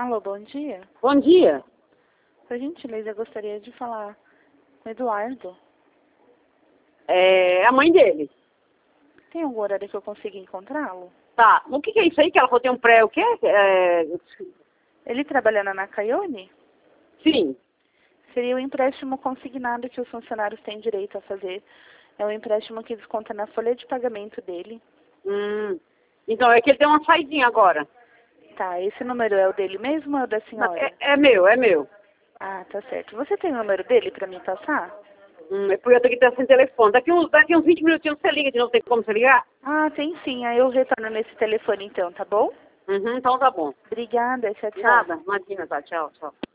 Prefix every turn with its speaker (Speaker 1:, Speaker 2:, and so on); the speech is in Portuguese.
Speaker 1: Alô, bom dia.
Speaker 2: Bom dia.
Speaker 1: Por gentileza, eu gostaria de falar com o Eduardo.
Speaker 2: É a mãe dele.
Speaker 1: Tem algum horário que eu consiga encontrá-lo?
Speaker 2: Tá. O que é isso aí que ela falou? Tem um pré... O quê?
Speaker 1: Ele trabalha na Nakayone?
Speaker 2: Sim.
Speaker 1: Seria o empréstimo consignado que os funcionários têm direito a fazer. É um empréstimo que desconta na folha de pagamento dele.
Speaker 2: Então, é que ele tem uma saidinha agora.
Speaker 1: Tá, esse número é o dele mesmo ou é o da senhora?
Speaker 2: É meu, é meu.
Speaker 1: Ah, tá certo. Você tem o número dele para me passar?
Speaker 2: É porque eu tenho que estar sem telefone. Daqui uns 20 minutinhos você liga de novo. Tem como você ligar?
Speaker 1: Ah, tem sim. Aí eu retorno nesse telefone então, tá bom?
Speaker 2: Então tá bom.
Speaker 1: Obrigada, tchau, tchau.
Speaker 2: Nada, imagina, tá. Tchau, tchau.